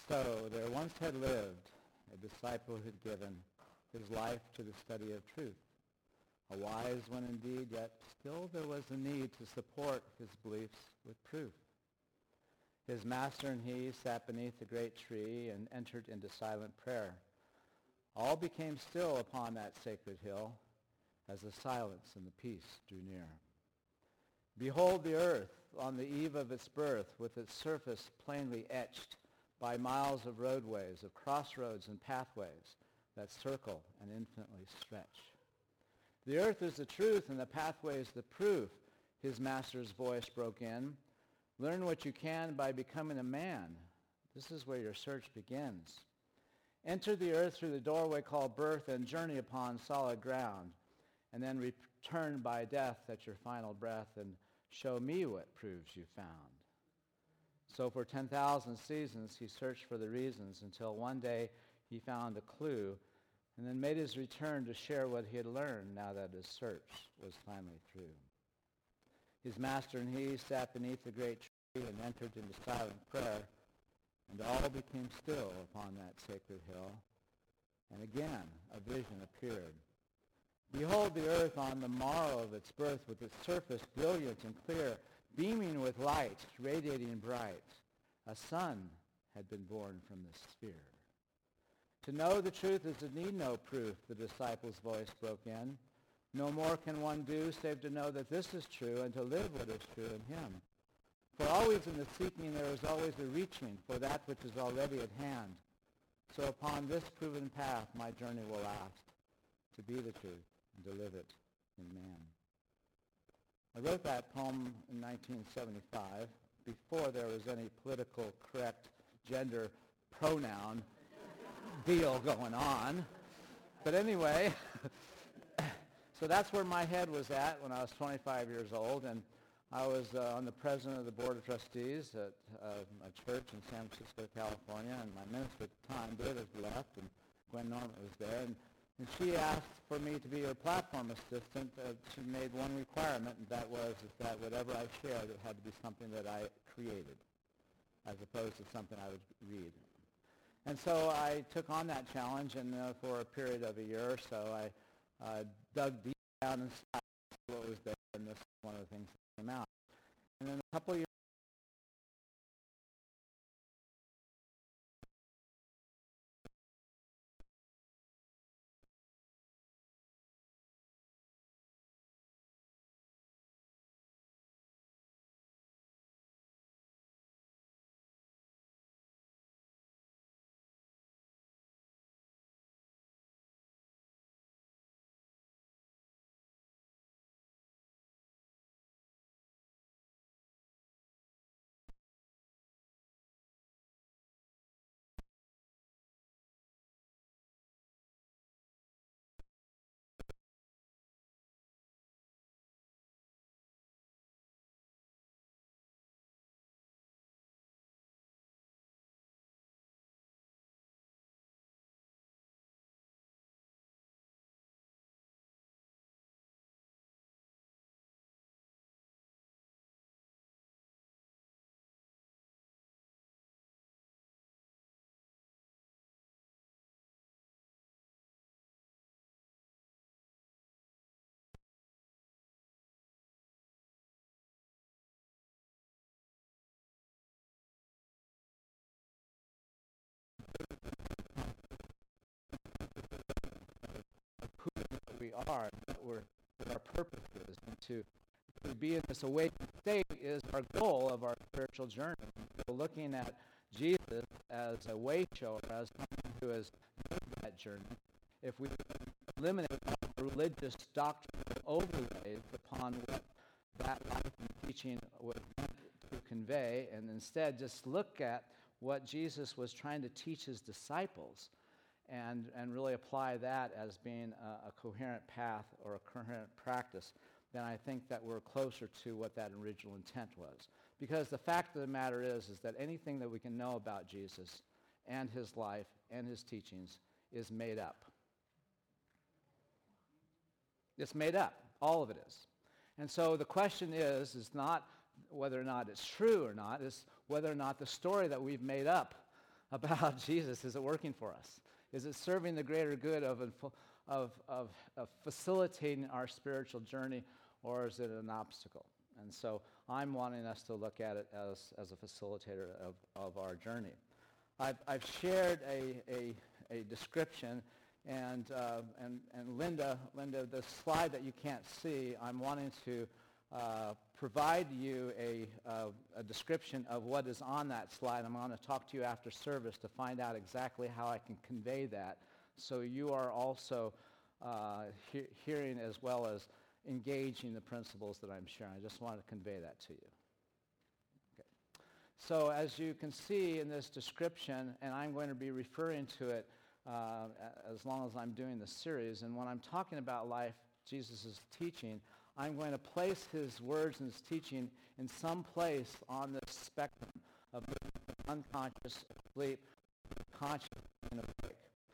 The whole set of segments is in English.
So there once had lived a disciple who had given his life to the study of truth. A wise one indeed, yet still there was a need to support his beliefs with proof. His master and he sat beneath a great tree and entered into silent prayer. All became still upon that sacred hill as the silence and the peace drew near. Behold the earth on the eve of its birth, with its surface plainly etched by miles of roadways, of crossroads and pathways that circle and infinitely stretch. The earth is the truth and the pathway is the proof, his master's voice broke in. Learn what you can by becoming a man. This is where your search begins. Enter the earth through the doorway called birth and journey upon solid ground, and then return by death at your final breath and show me what proofs you found. So for 10,000 seasons he searched for the reasons until one day he found a clue and then made his return to share what he had learned now that his search was finally through. His master and he sat beneath the great tree and entered into silent prayer, and all became still upon that sacred hill. And again a vision appeared. Behold the earth on the morrow of its birth, with its surface brilliant and clear, beaming with light, radiating bright. A son had been born from the sphere. To know the truth is to need no proof, the disciple's voice broke in. No more can one do save to know that this is true and to live what is true in him. For always in the seeking there is always a reaching for that which is already at hand. So upon this proven path my journey will last, to be the truth and to live it in man. I wrote that poem in 1975 before there was any political correct gender pronoun deal going on. But anyway, so that's where my head was at when I was 25 years old, and I was on the president of the board of trustees at a church in San Francisco, California, and my minister at the time, David, left, and Gwen Norman was there, and she asked for me to be her platform assistant. She made one requirement, and that was that whatever I shared, it had to be something that I created, as opposed to something I would read. And so I took on that challenge, and for a period of a year or so, I dug deep down inside what was there, and this is one of the things that came out. And then a couple of years we are, what our purpose is, and to be in this awakened state is our goal of our spiritual journey. So looking at Jesus as a way shower, as someone who has made that journey, if we eliminate all religious doctrinal overlays upon what that life and teaching was meant to convey, and instead just look at what Jesus was trying to teach his disciples, and really apply that as being a coherent path or a coherent practice, then I think that we're closer to what that original intent was. Because the fact of the matter is that anything that we can know about Jesus and his life and his teachings is made up. It's made up. All of it is. And so the question is not whether or not it's true or not, it's whether or not the story that we've made up about Jesus? Is it working for us? Is it serving the greater good of facilitating our spiritual journey, or is it an obstacle? And so I'm wanting us to look at it as a facilitator of our journey. I've shared a description, and Linda, the slide that you can't see, I'm wanting to provide you a description of what is on that slide. I'm going to talk to you after service to find out exactly how I can convey that, so you are also hearing as well as engaging the principles that I'm sharing. I just wanted to convey that to you. Okay. So as you can see in this description, and I'm going to be referring to it as long as I'm doing the series, and when I'm talking about life, Jesus' teaching, I'm going to place his words and his teaching in some place on the spectrum of unconscious, sleep, conscious, and awake.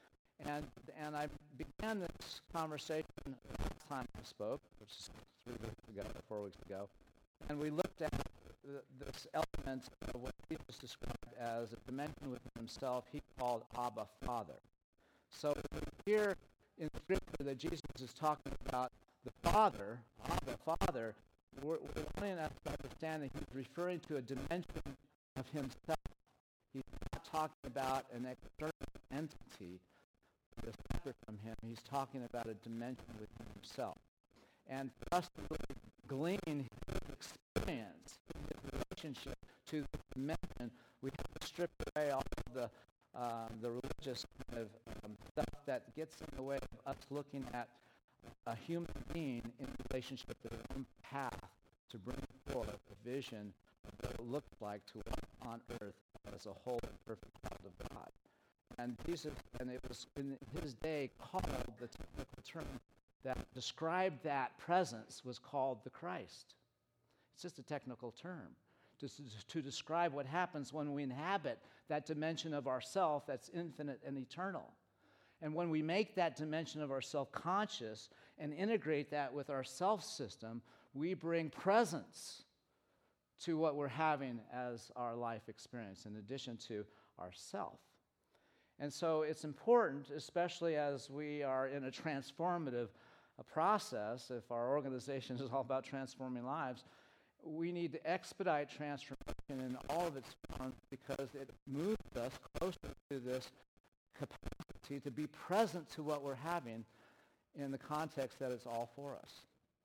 And I began this conversation last time I spoke, which is 4 weeks ago, and we looked at this element of what Jesus described as a dimension within himself he called Abba, Father. So here in Scripture that Jesus is talking about the Father, Abba, Father, we're wanting us to understand that he's referring to a dimension of himself. He's not talking about an external entity that is separate from him. He's talking about a dimension within himself. And for us to really glean his experience, his relationship to the dimension, we have to strip away all of the religious kind of stuff that gets in the way of us looking at a human being in relationship to their own path to bring forth a vision of what it looked like to walk on earth as a whole and perfect child of God. And Jesus, and it was in his day called, the technical term that described that presence was called the Christ. It's just a technical term to describe what happens when we inhabit that dimension of ourself that's infinite and eternal. And when we make that dimension of ourself conscious and integrate that with our self system, we bring presence to what we're having as our life experience in addition to ourself. And so it's important, especially as we are in a transformative process, if our organization is all about transforming lives, we need to expedite transformation in all of its forms because it moves us closer to this capacity to be present to what we're having in the context that it's all for us.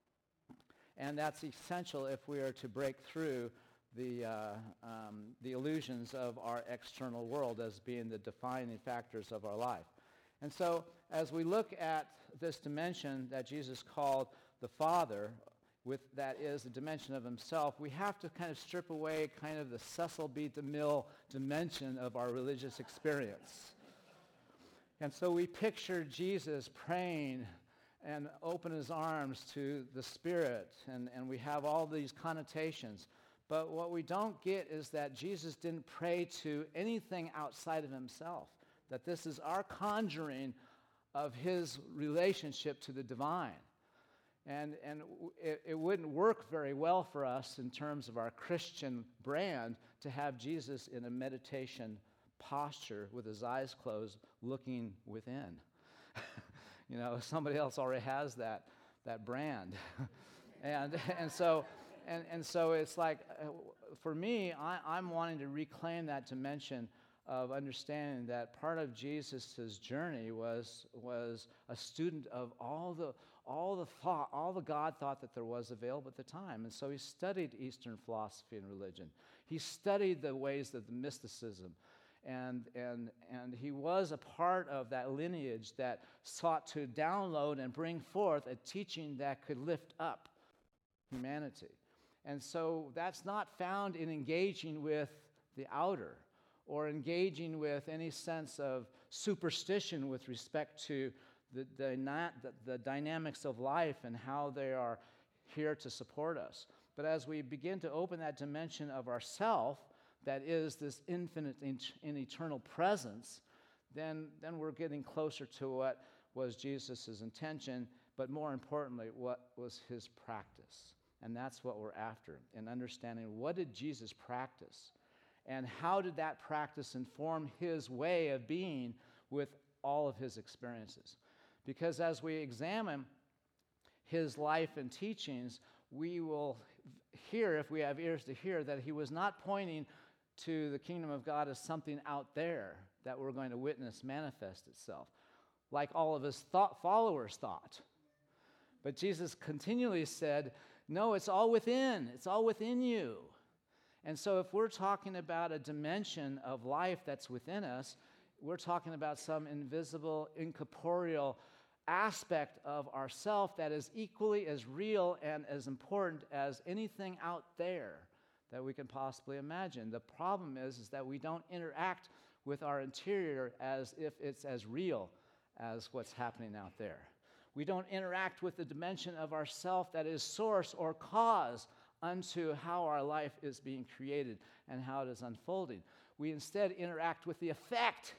And that's essential if we are to break through the illusions of our external world as being the defining factors of our life. And so as we look at this dimension that Jesus called the Father, that is the dimension of himself, we have to kind of strip away kind of the Cecil B. DeMille dimension of our religious experience. And so we picture Jesus praying and open his arms to the Spirit, and we have all these connotations. But what we don't get is that Jesus didn't pray to anything outside of himself, that this is our conjuring of his relationship to the divine. And it wouldn't work very well for us in terms of our Christian brand to have Jesus in a meditation posture with his eyes closed looking within. You know, somebody else already has that brand. and so it's like, for me, I'm wanting to reclaim that dimension of understanding that part of Jesus' journey was a student of all the God thought that there was available at the time. And so he studied Eastern philosophy and religion. He studied the ways of the mysticism. And he was a part of that lineage that sought to download and bring forth a teaching that could lift up humanity. And so that's not found in engaging with the outer or engaging with any sense of superstition with respect to the dynamics of life and how they are here to support us. But as we begin to open that dimension of ourself, that is this infinite and eternal presence, then we're getting closer to what was Jesus' intention, but more importantly, what was his practice. And that's what we're after, in understanding what did Jesus practice. And how did that practice inform his way of being with all of his experiences? Because as we examine his life and teachings, we will hear, if we have ears to hear, that he was not pointing to the kingdom of God as something out there that we're going to witness manifest itself, like all of his followers thought. But Jesus continually said, no, it's all within. It's all within you. And so if we're talking about a dimension of life that's within us, we're talking about some invisible, incorporeal aspect of ourself that is equally as real and as important as anything out there that we can possibly imagine. The problem is that we don't interact with our interior as if it's as real as what's happening out there. We don't interact with the dimension of ourself that is source or cause unto how our life is being created and how it is unfolding. We instead interact with the effect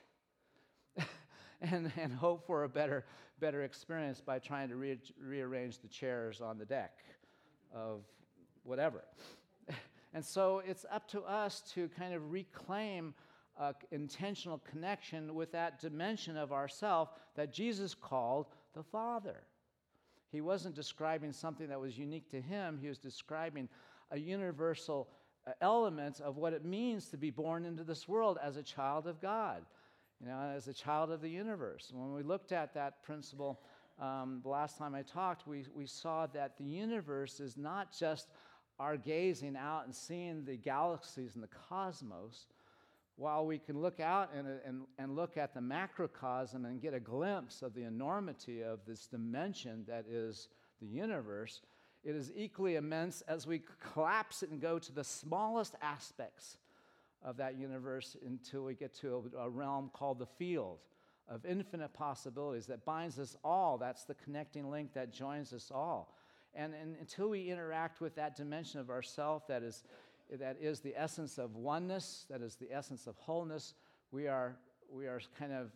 and hope for a better experience by trying to rearrange the chairs on the deck of whatever. And so it's up to us to kind of reclaim intentional connection with that dimension of ourself that Jesus called the Father. He wasn't describing something that was unique to him. He was describing a universal element of what it means to be born into this world as a child of God, as a child of the universe. When we looked at that principle the last time I talked, we saw that the universe is not just our gazing out and seeing the galaxies and the cosmos. While we can look out and look at the macrocosm and get a glimpse of the enormity of this dimension that is the universe, it is equally immense as we collapse it and go to the smallest aspects of that universe until we get to a realm called the field of infinite possibilities that binds us all. That's the connecting link that joins us all. And until we interact with that dimension of ourself that is the essence of oneness, that is the essence of wholeness, we are kind of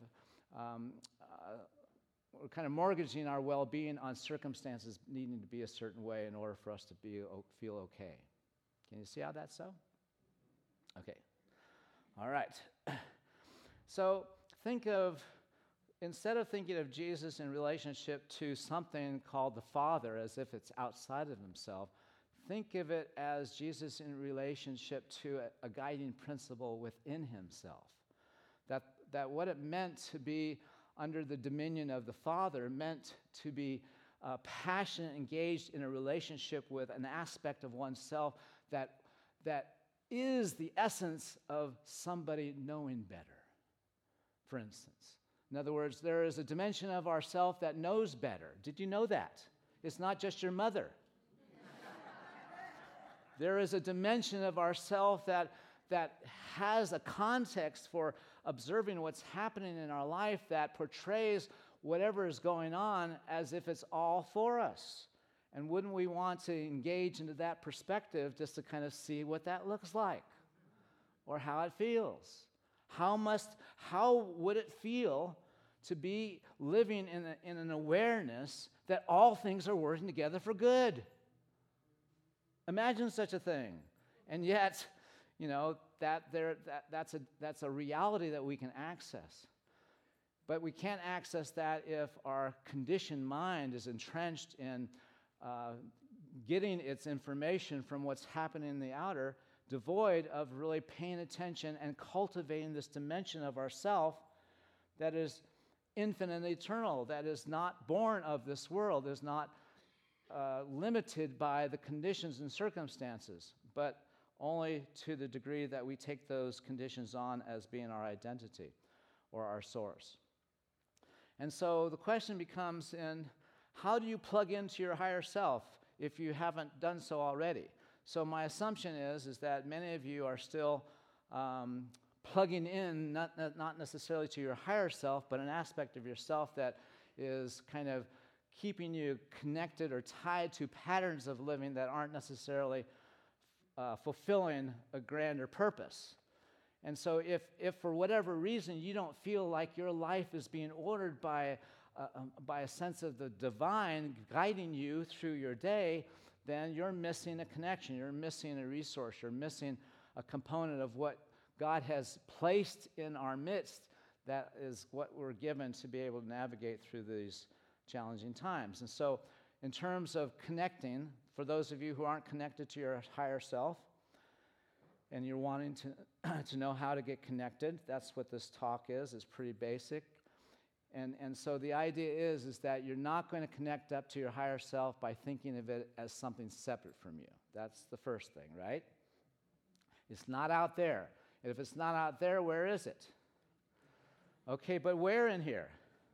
we're kind of mortgaging our well-being on circumstances needing to be a certain way in order for us to feel okay. Can you see how that's so? Okay. All right. So instead of thinking of Jesus in relationship to something called the Father as if it's outside of himself, think of it as Jesus in relationship to a guiding principle within himself. That what it meant to be under the dominion of the Father meant to be passionate, engaged in a relationship with an aspect of oneself that is the essence of somebody knowing better, for instance. In other words, there is a dimension of ourself that knows better. Did you know that? It's not just your mother. There is a dimension of ourself that has a context for observing what's happening in our life that portrays whatever is going on as if it's all for us. And wouldn't we want to engage into that perspective just to kind of see what that looks like or how it feels? How would it feel to be living in an awareness that all things are working together for good? Imagine such a thing. And yet, that's a reality that we can access. But we can't access that if our conditioned mind is entrenched in getting its information from what's happening in the outer, devoid of really paying attention and cultivating this dimension of ourself that is infinite and eternal, that is not born of this world, is not limited by the conditions and circumstances, but only to the degree that we take those conditions on as being our identity or our source. And so the question becomes how do you plug into your higher self if you haven't done so already? So my assumption is that many of you are still plugging in, not necessarily to your higher self, but an aspect of yourself that is kind of keeping you connected or tied to patterns of living that aren't necessarily fulfilling a grander purpose. And so if for whatever reason you don't feel like your life is being ordered by a sense of the divine guiding you through your day, then you're missing a connection, you're missing a resource, you're missing a component of what God has placed in our midst, that is what we're given to be able to navigate through these challenging times. And so in terms of connecting, for those of you who aren't connected to your higher self, and you're wanting to know how to get connected, that's what this talk is. It's pretty basic. And so the idea is that you're not going to connect up to your higher self by thinking of it as something separate from you. That's the first thing, right? It's not out there. And if it's not out there, where is it? Okay, but where in here?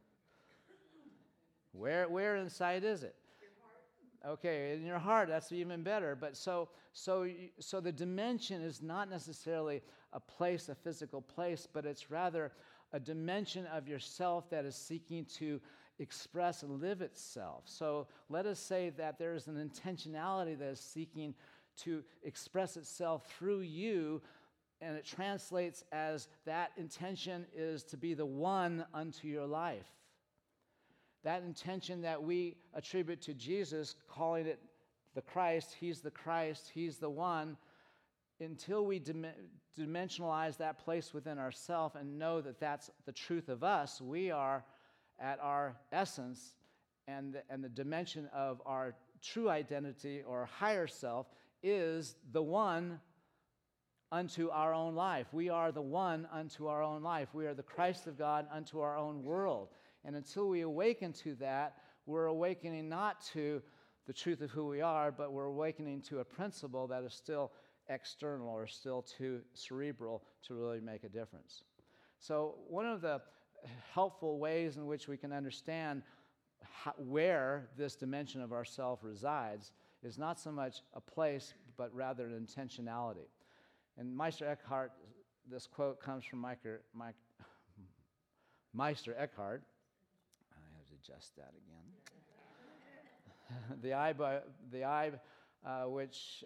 Where inside is it? Okay, in your heart, that's even better. But so the dimension is not necessarily a place, a physical place, but it's rather a dimension of yourself that is seeking to express and live itself. So let us say that there is an intentionality that is seeking to express itself through you, and it translates as that intention is to be the one unto your life. That intention that we attribute to Jesus, calling it the Christ, he's the one, until we dimensionalize that place within ourselves and know that that's the truth of us, we are at our essence and the dimension of our true identity or higher self is the one unto our own life. We are the one unto our own life. We are the Christ of God unto our own world. And until we awaken to that, we're awakening not to the truth of who we are, but we're awakening to a principle that is still external or still too cerebral to really make a difference. So one of the helpful ways in which we can understand where this dimension of ourself resides is not so much a place, but rather an intentionality. And Meister Eckhart, this quote comes from Meister Eckhart. I have to adjust that again. The eye which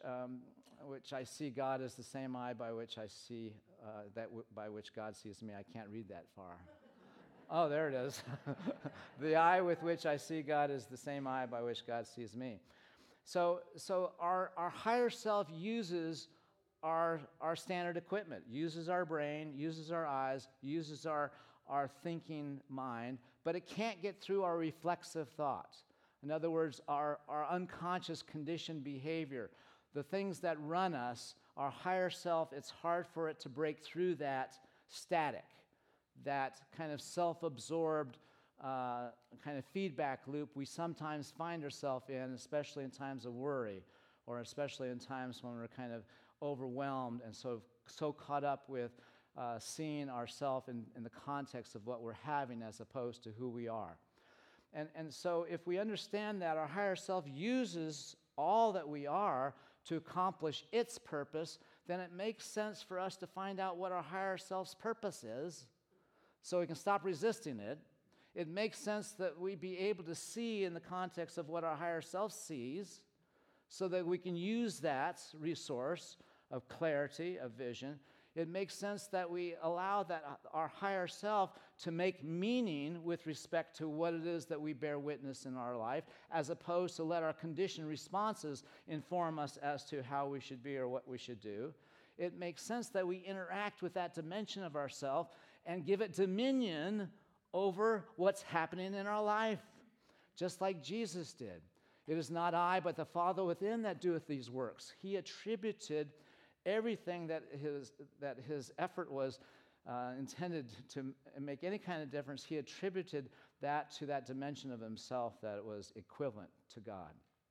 I see God is the same eye by which I see by which God sees me. I can't read that far. Oh, there it is. The eye with which I see God is the same eye by which God sees me. So our higher self uses our standard equipment, uses our brain, uses our eyes, uses our thinking mind, but it can't get through our reflexive thought. In other words, our unconscious conditioned behavior, the things that run us, our higher self, it's hard for it to break through that static, that kind of self-absorbed kind of feedback loop we sometimes find ourselves in, especially in times of worry, or especially in times when we're kind of overwhelmed and so caught up with seeing ourselves in the context of what we're having as opposed to who we are. And so if we understand that our higher self uses all that we are to accomplish its purpose, then it makes sense for us to find out what our higher self's purpose is so we can stop resisting it. It makes sense that we be able to see in the context of what our higher self sees so that we can use that resource of clarity, of vision. It makes sense that we allow that our higher self to make meaning with respect to what it is that we bear witness in our life, as opposed to let our conditioned responses inform us as to how we should be or what we should do. It makes sense that we interact with that dimension of ourself and give it dominion over what's happening in our life, just like Jesus did. It is not I, but the Father within that doeth these works. He attributed everything that his effort was intended to make any kind of difference. He attributed that to that dimension of himself that was equivalent to God.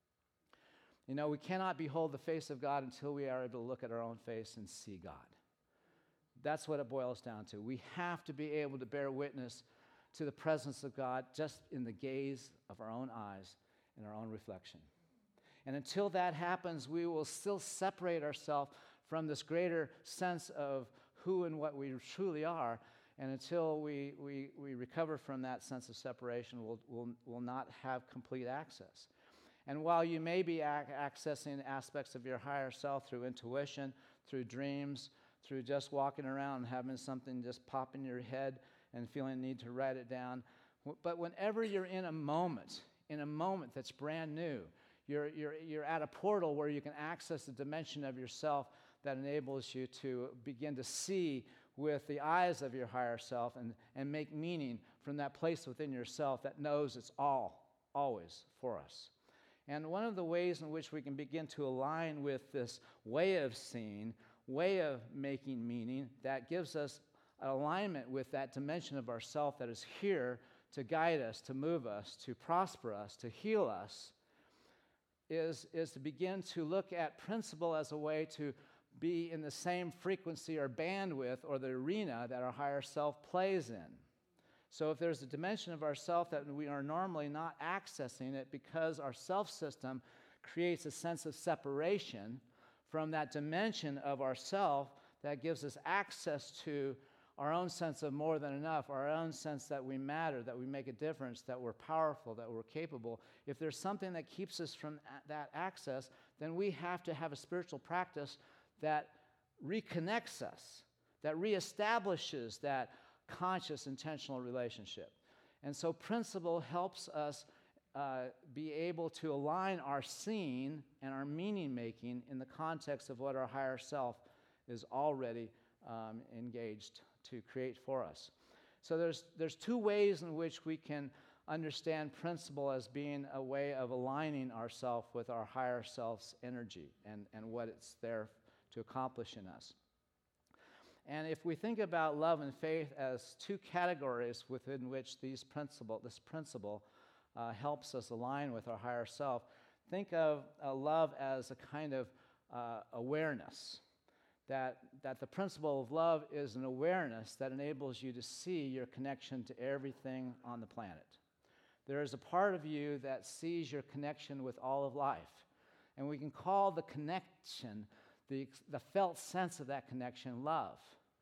You know, we cannot behold the face of God until we are able to look at our own face and see God. That's what it boils down to. We have to be able to bear witness to the presence of God just in the gaze of our own eyes and our own reflection. And until that happens, we will still separate ourselves from this greater sense of who and what we truly are. And until we recover from that sense of separation, we'll not have complete access. And while you may be accessing aspects of your higher self through intuition, through dreams, through just walking around and having something just pop in your head and feeling the need to write it down, but whenever you're in a moment that's brand new, you're at a portal where you can access a dimension of yourself that enables you to begin to see with the eyes of your higher self and make meaning from that place within yourself that knows it's always for us. And one of the ways in which we can begin to align with this way of seeing, way of making meaning, that gives us an alignment with that dimension of ourself that is here to guide us, to move us, to prosper us, to heal us, is to begin to look at principle as a way to be in the same frequency or bandwidth or the arena that our higher self plays in. So if there's a dimension of ourself that we are normally not accessing it because our self system creates a sense of separation from that dimension of ourself that gives us access to our own sense of more than enough, our own sense that we matter, that we make a difference, that we're powerful, that we're capable. If there's something that keeps us from that access, then we have to have a spiritual practice that reconnects us, that reestablishes that conscious, intentional relationship. And so principle helps us be able to align our seeing and our meaning making in the context of what our higher self is already engaged to create for us. So there's two ways in which we can understand principle as being a way of aligning ourself with our higher self's energy and what it's there to accomplish in us. And if we think about love and faith as two categories within which this principle helps us align with our higher self, think of love as a kind of awareness. That the principle of love is an awareness that enables you to see your connection to everything on the planet. There is a part of you that sees your connection with all of life. And we can call the connection, the felt sense of that connection, love.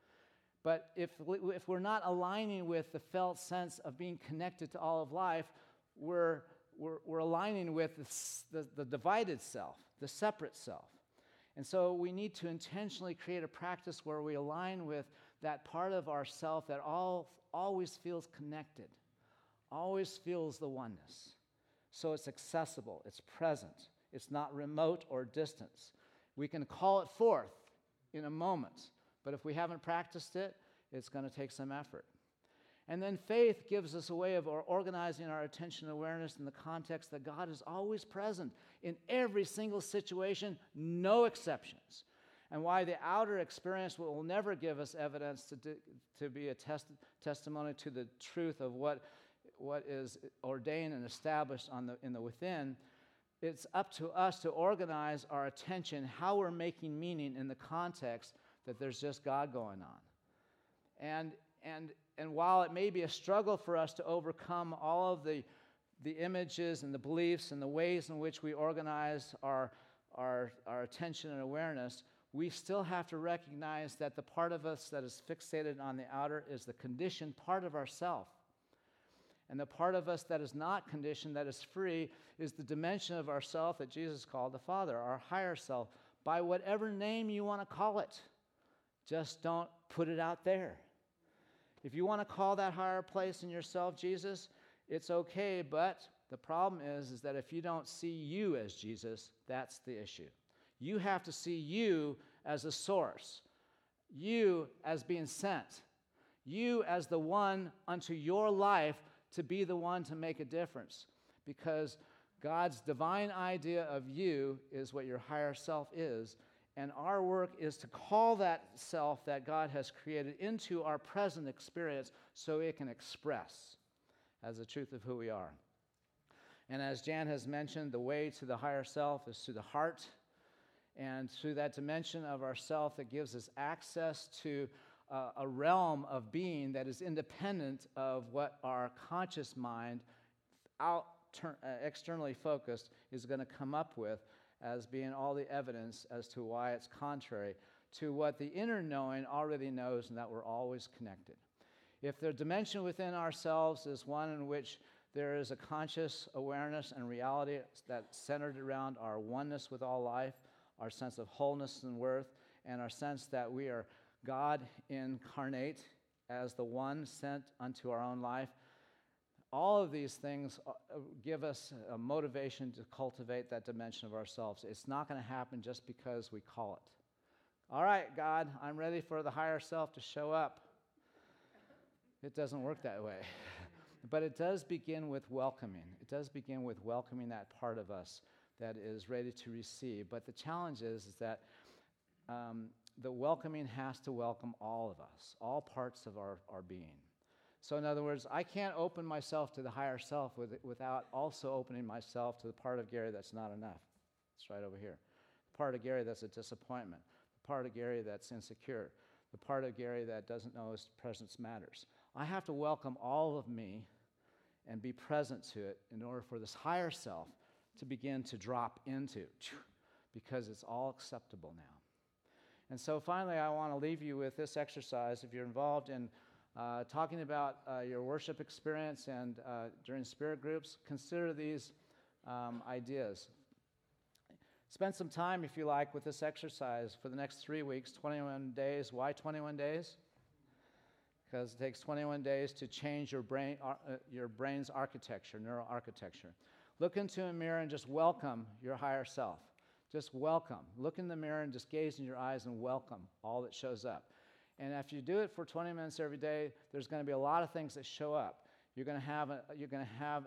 But if we're not aligning with the felt sense of being connected to all of life, we're aligning with the divided self, the separate self. And so we need to intentionally create a practice where we align with that part of ourself that always feels connected, always feels the oneness. So it's accessible, it's present, it's not remote or distant. We can call it forth in a moment, but if we haven't practiced it, it's going to take some effort. And then faith gives us a way of organizing our attention and awareness in the context that God is always present in every single situation, no exceptions. And why the outer experience will never give us evidence to be a testimony to the truth of what is ordained and established in the within. It's up to us to organize our attention, how we're making meaning in the context that there's just God going on. And while it may be a struggle for us to overcome all of the images and the beliefs and the ways in which we organize our attention and awareness, we still have to recognize that the part of us that is fixated on the outer is the conditioned part of ourself. And the part of us that is not conditioned, that is free, is the dimension of ourself that Jesus called the Father, our higher self, by whatever name you want to call it. Just don't put it out there. If you want to call that higher place in yourself Jesus, it's okay, but the problem is that if you don't see you as Jesus, that's the issue. You have to see you as a source, you as being sent, you as the one unto your life to be the one to make a difference, because God's divine idea of you is what your higher self is, and our work is to call that self that God has created into our present experience so it can express as the truth of who we are. And as Jan has mentioned, the way to the higher self is through the heart, and through that dimension of ourself that gives us access to a realm of being that is independent of what our conscious mind, externally focused, is going to come up with as being all the evidence as to why it's contrary to what the inner knowing already knows, and that we're always connected. If the dimension within ourselves is one in which there is a conscious awareness and reality that's centered around our oneness with all life, our sense of wholeness and worth, and our sense that we are God incarnate as the one sent unto our own life, all of these things give us a motivation to cultivate that dimension of ourselves. It's not going to happen just because we call it. all right, God, I'm ready for the higher self to show up. It doesn't work that way. But it does begin with welcoming. It does begin with welcoming that part of us that is ready to receive. But the challenge is that the welcoming has to welcome all of us, all parts of our being. So in other words, I can't open myself to the higher self without also opening myself to the part of Gary that's not enough. It's right over here. The part of Gary that's a disappointment. The part of Gary that's insecure. The part of Gary that doesn't know his presence matters. I have to welcome all of me and be present to it in order for this higher self to begin to drop into, because it's all acceptable now. And so finally, I want to leave you with this exercise. If you're involved in talking about your worship experience and during spirit groups, consider these ideas. Spend some time, if you like, with this exercise for the next 3 weeks, 21 days. Why 21 days? Because it takes 21 days to change your brain's architecture, neural architecture. Look into a mirror and just welcome your higher self. Just welcome. Look in the mirror and just gaze in your eyes and welcome all that shows up. And if you do it for 20 minutes every day, there's going to be a lot of things that show up. You're going to have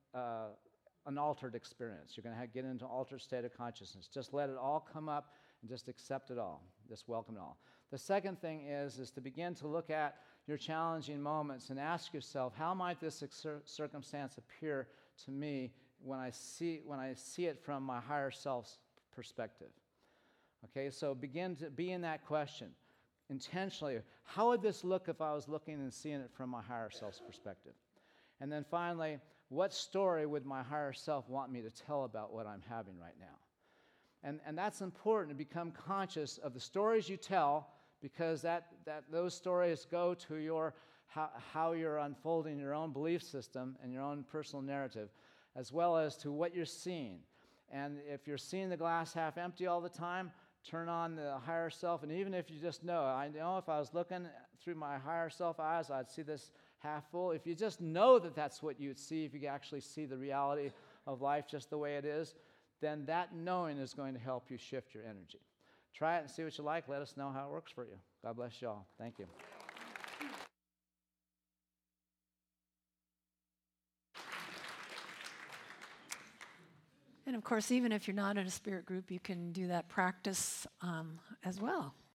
an altered experience. You're going to get into an altered state of consciousness. Just let it all come up and just accept it all. Just welcome it all. The second thing is to begin to look at your challenging moments and ask yourself, how might this circumstance appear to me when I see it from my higher self's perspective? Okay, so begin to be in that question intentionally. How would this look if I was looking and seeing it from my higher self's perspective? And then finally, what story would my higher self want me to tell about what I'm having right now? And that's important, to become conscious of the stories you tell, because those stories go to how you're unfolding your own belief system and your own personal narrative, as well as to what you're seeing. And if you're seeing the glass half empty all the time, turn on the higher self. And even if you just know, I know if I was looking through my higher self eyes, I'd see this half full. If you just know that that's what you'd see, if you actually see the reality of life just the way it is, then that knowing is going to help you shift your energy. Try it and see what you like. Let us know how it works for you. God bless you all. Thank you. And of course, even if you're not in a spirit group, you can do that practice as well.